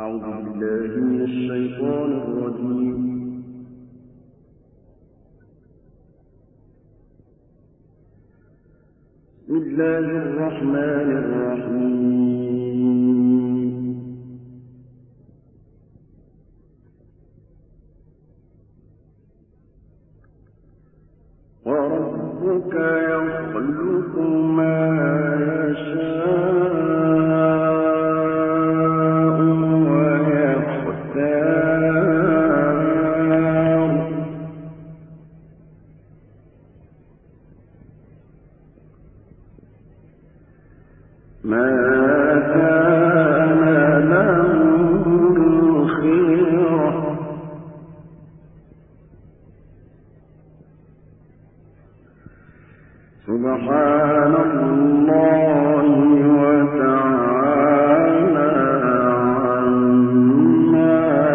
أعوذ بالله من الشيطان الرجيم. بسم الله الرحمن الرحيم. وربك يخلق ما يشاء ويختار ما كان لهم الخيرة سبحان الله وتعالى عما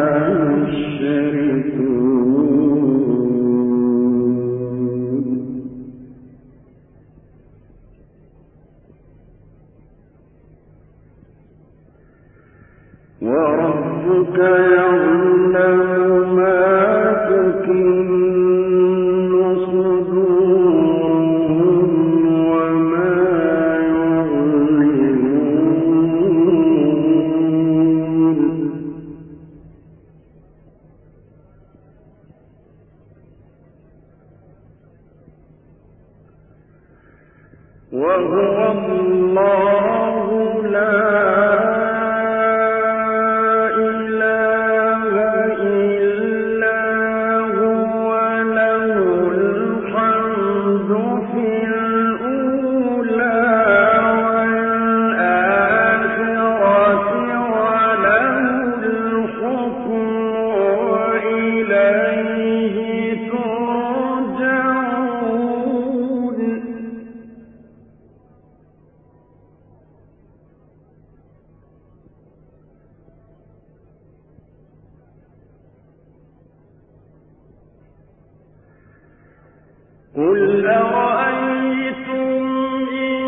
يشركون. وربك يعلم ما تكن وهو الله لا إله إلا هو له الحمد في الأولى والآخرة وله الحكم وإليه ترجعون. قل أرأيتم إن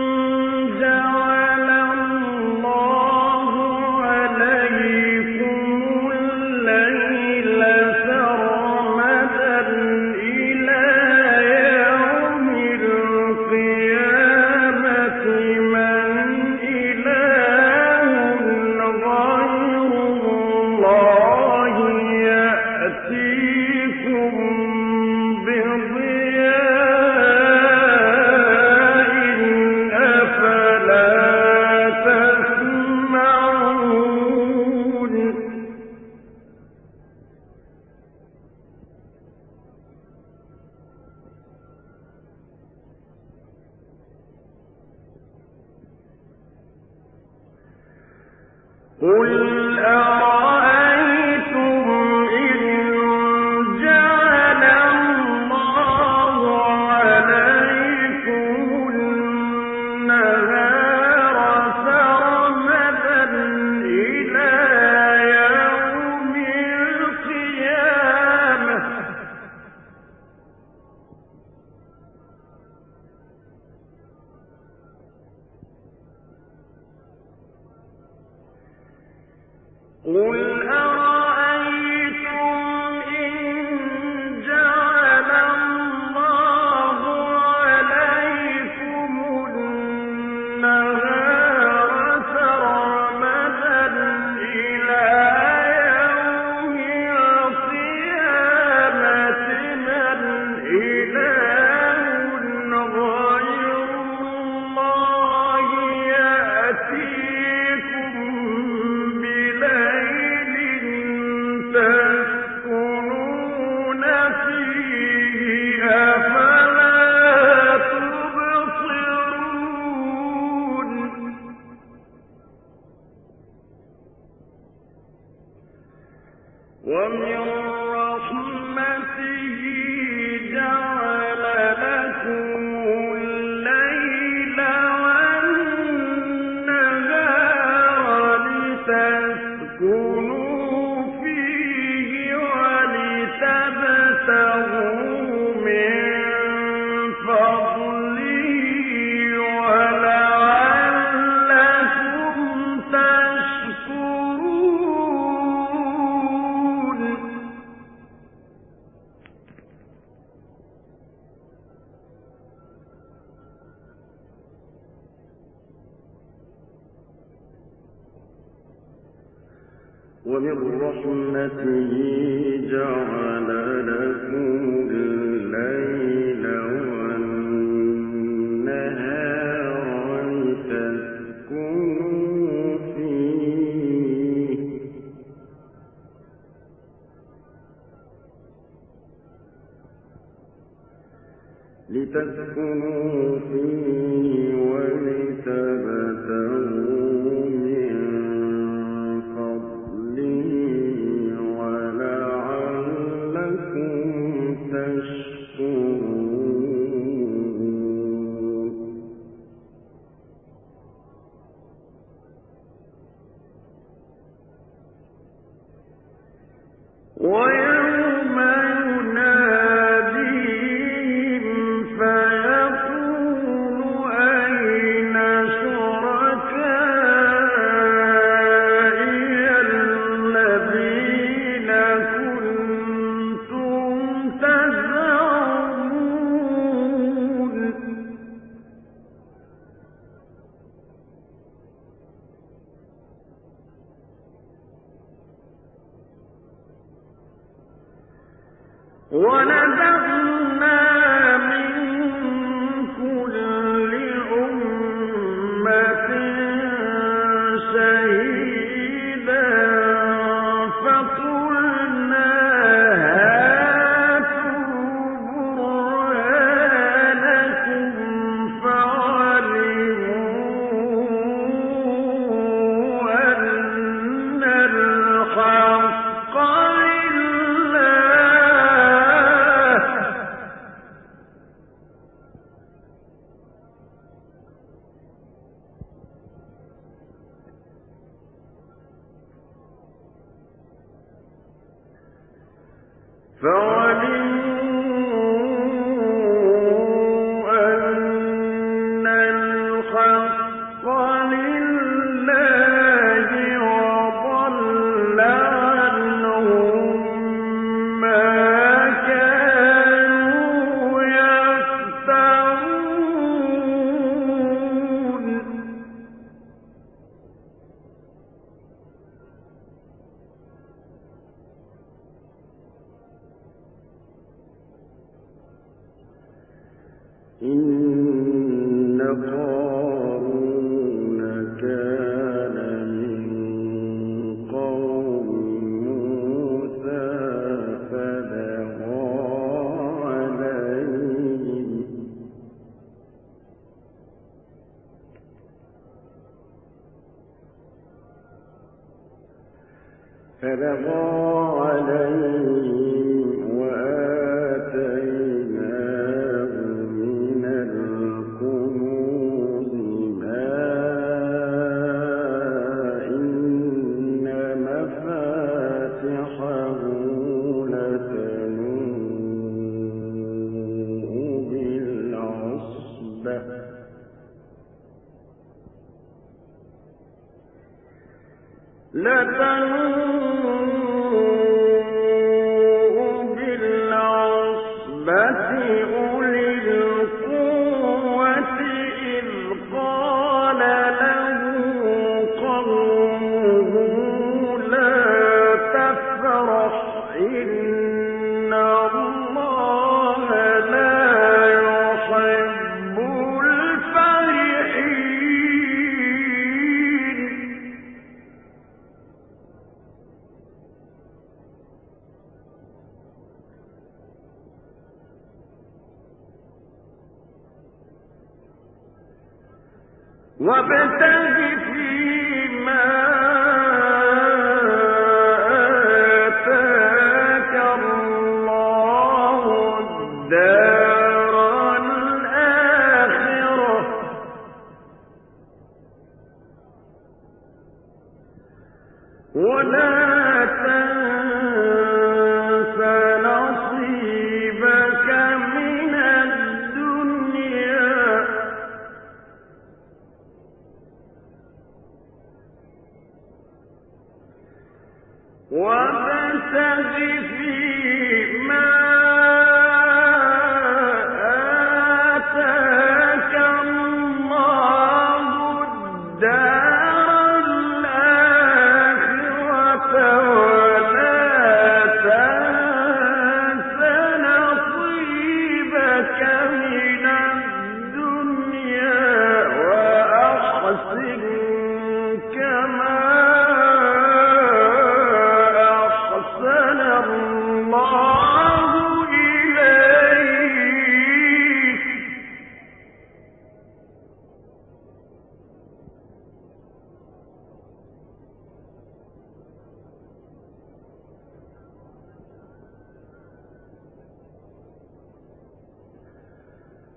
جعل الله عليكم الليل سرمدا إلى يوم القيامة من إله غير الله يأتيكم قل أرأيتم إن جعل الله عليكم النهار سرمدا إلى يوم القيامة قل أرأيتم إن جعل الله عليكم النهار سرمدا إلى يوم القيامة من إله غير الله يأتيكم بليل ومن رحمته جعل لكم الليل والنهار لتسكنوا فيه ولتبتغوا من فضله ولعلكم تشكرون ويوم يناديهم فيقول أين شركائي الذين كنتم تزعمون ونزعنا من كل أمة شهيدا فقلنا هاتوا برهانكم فعلموا أن الحق لله وضل عنهم ما كانوا يفترون إن قارون كان من قوم موسى فبغى عليهم وآتيناه من الكنوز ما إن مفاتحه لتنوء بالعصبة أولي القوة إذ قال له قومه لا تفرح إن الله لا يحب الفرحين وابتغ فيما آتاك الله الدار الآخرة ولا تنس نصيبك من الدنيا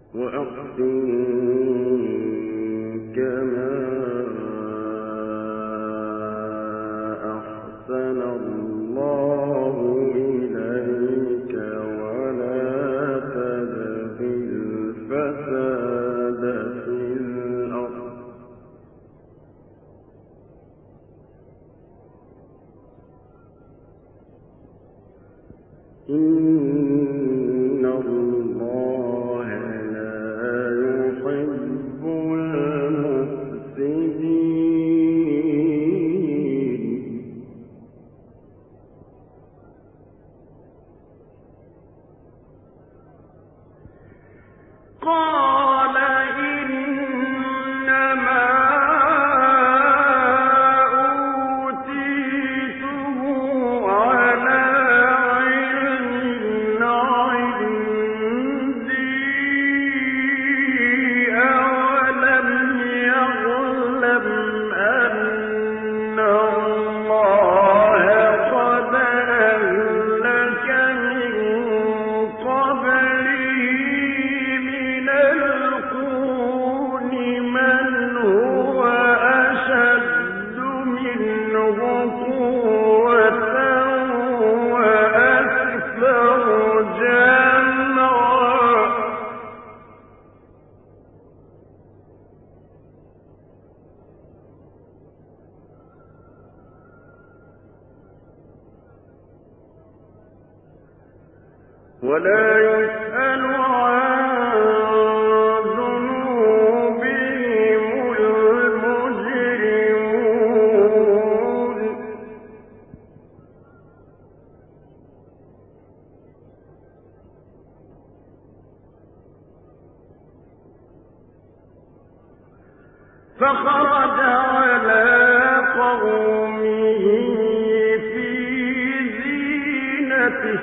إن الله لا يحب المفسدين. قال إنما ولا يسأل عن ذنوبهم المجرمون. فخرج على قومه في زينته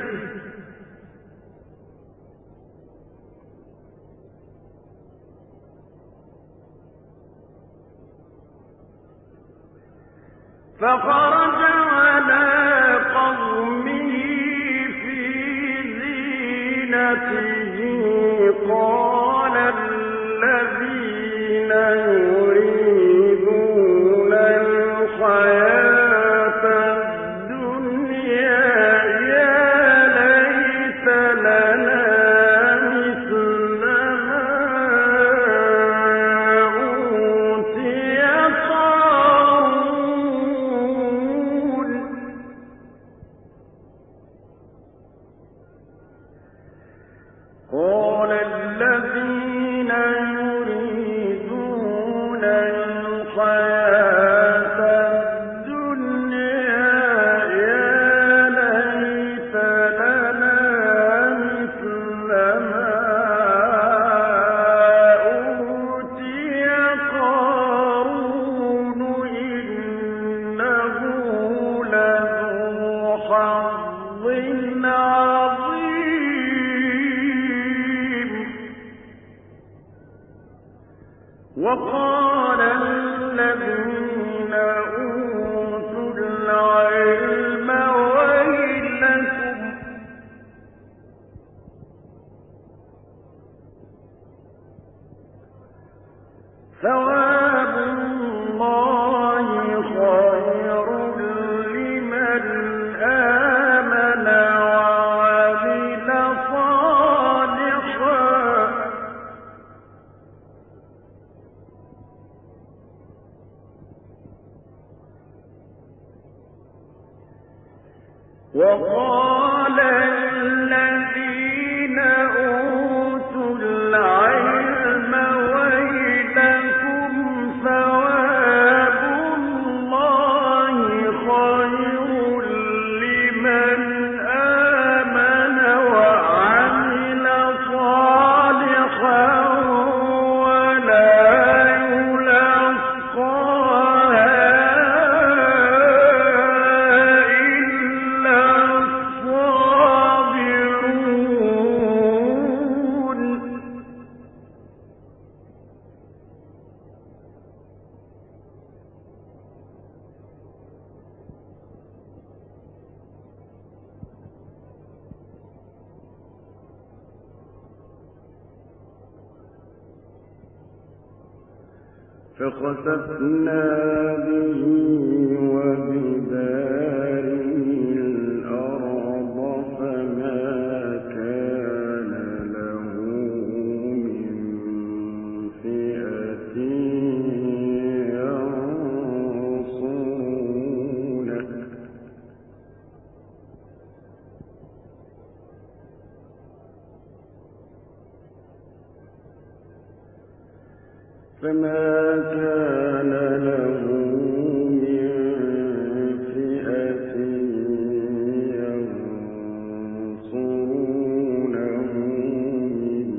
قال الذين يريدون الحياة الدنيا يا ليت لنا مثل ما أوتي قارون. قال الذين يريدون الحياة الدنيا يا ليت لنا مثل ما أوتي قارون إنه لذو حظ عظيم. وقال الذين أوتوا العلم ويلكم ثواب الله خير لمن آمن وعمل صالحا. وقال الذين أوتوا العلم ويلكم ثواب الله خير لمن آمن وعمل صالحا ولا يلقاها إلا فخسفنا به وبداره الأرض فما كان له من فئة ينصرونه فما كان له من فئة ينصرونه من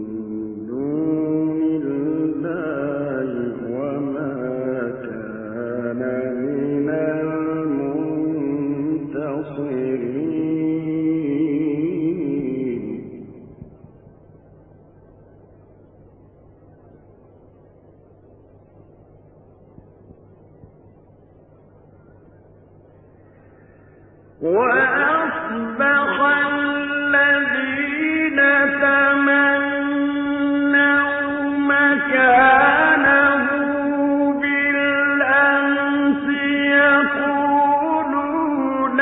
دون الله وما كان من المنتصرين وأصبح الذين تمنوا مكانه بالأمس يقولون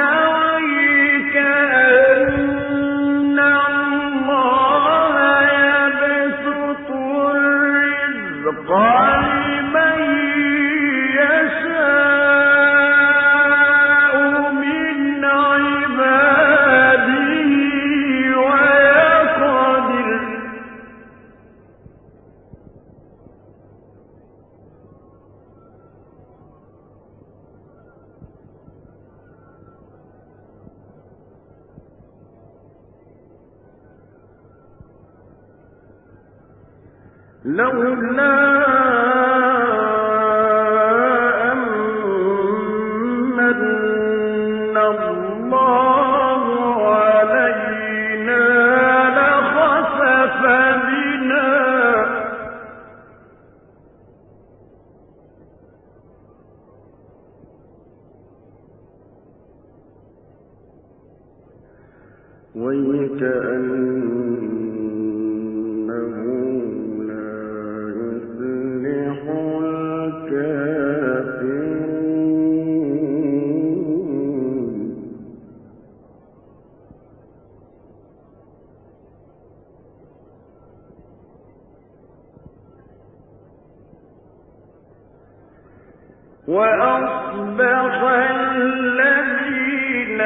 ويكأن الله يبسط الرزق لمن يشاء لولا أمن الله علينا لخسف بنا ويكأنه وأصبح الذين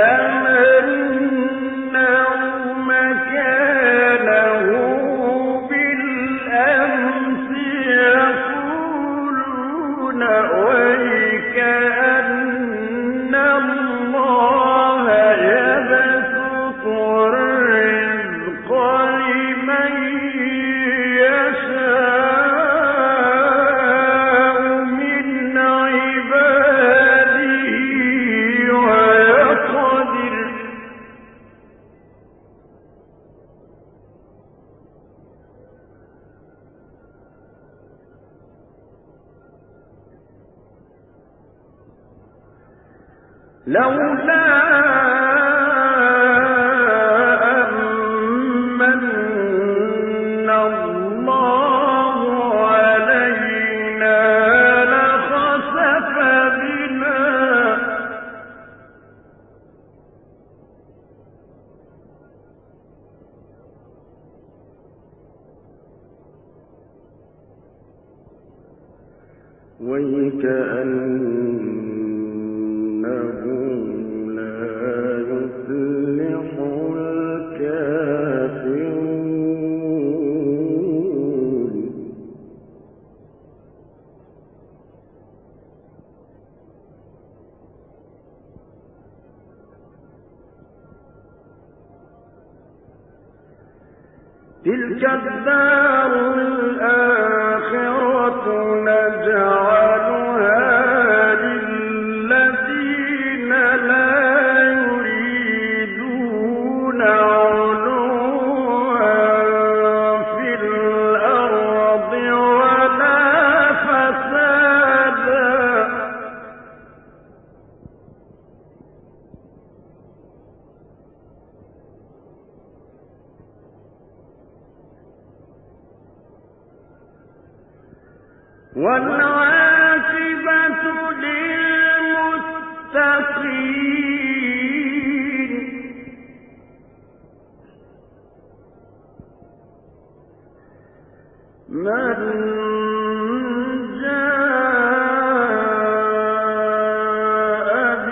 تمنوا مكانه بالأمس يقولون ويكأن الله يبسط الرزق لمن يشاء لولا أمن الله علينا لخسف بنا ويكأنه لا يفلح الكافرون تلك الدار الآخرة نجعلها للذين لا يريدون علوا في الأرض ولا فسادا والعاقبة للمتقين من جاء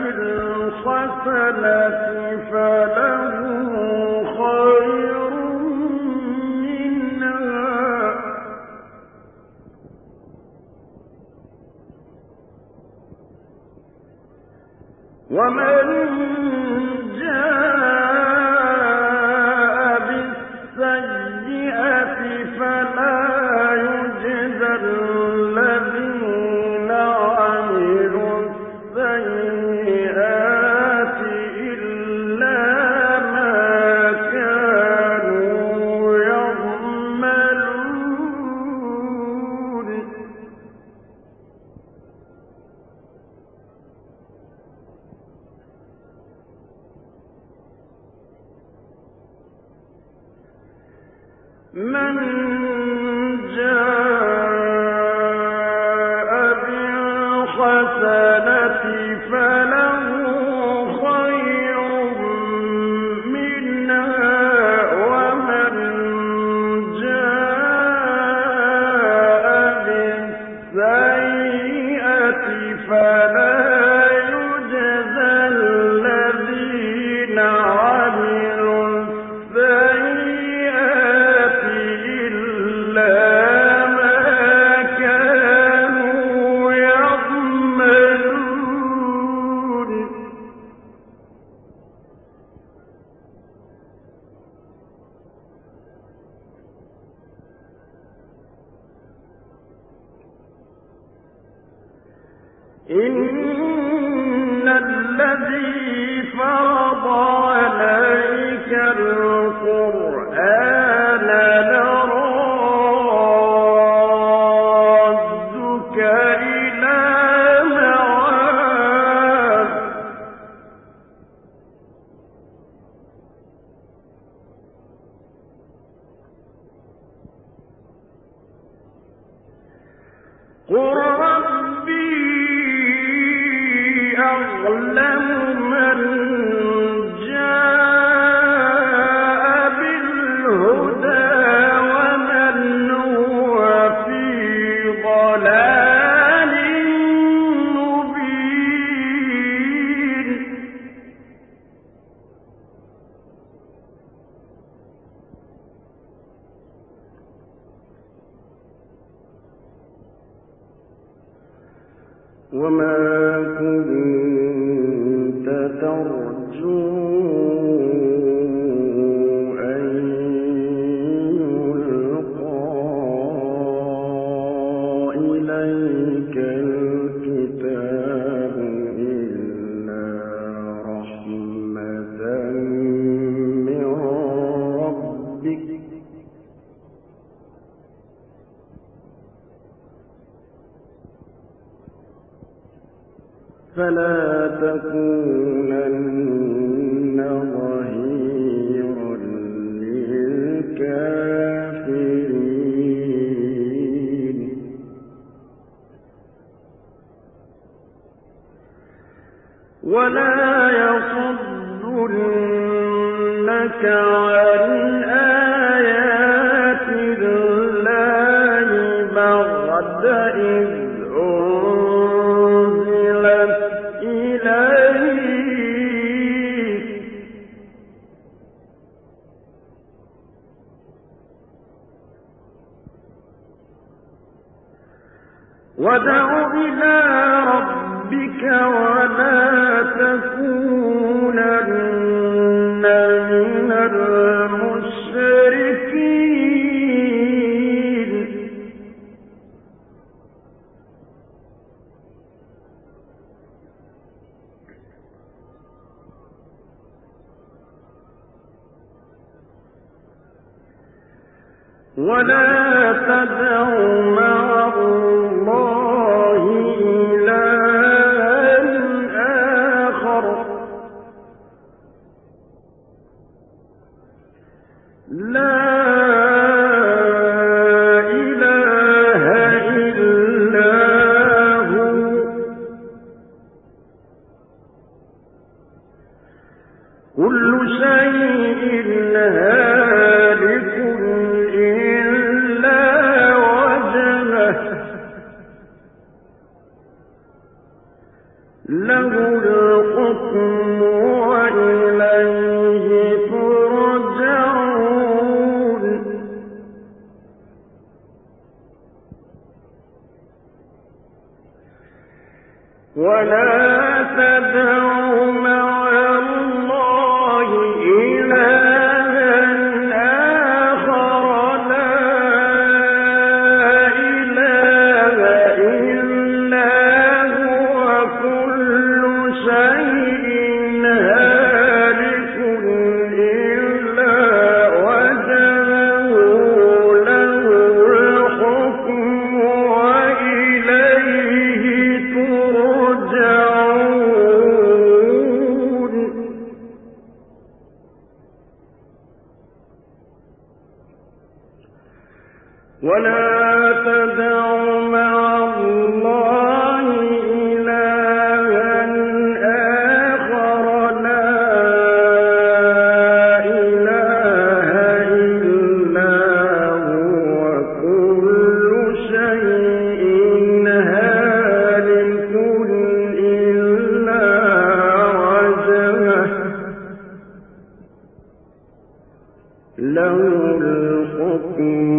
بالحسنة فله خير منها ومن جاء بالسيئة فلا يجزى الذين عملوا السيئات إلا ما كانوا يعملون من جاء بالحسنة فله خير منها ومن جاء بالسيئة فلا يجزى الذين عملوا السيئات إلا ما كانوا يعملون إن الذي فرض عليك القرآن لرادك إلى معاد قل ربي أعلم من جاء بالهدى ومن هو في ضلال مبين وما كنت ترجو أن يلقى إليك الكتاب إلا رحمة من ربك فلا تكونن ظهيرا للكافرين ولا يصدنك عن آيات الله بعد إذ أنزلت إليك وادع إلى ربك ولا تكونن من المشركين ولا تدع مع الله إلها آخر لا إله إلا ولا تدع مع الله إلها آخر لا إله إلا هو كل شيء هالك إلا وجهه له الحكم وإليه ترجعون ولا تدع مع الله إلها آخر لا إله إلا هو كل شيء هالك إلا وجهه له الحكم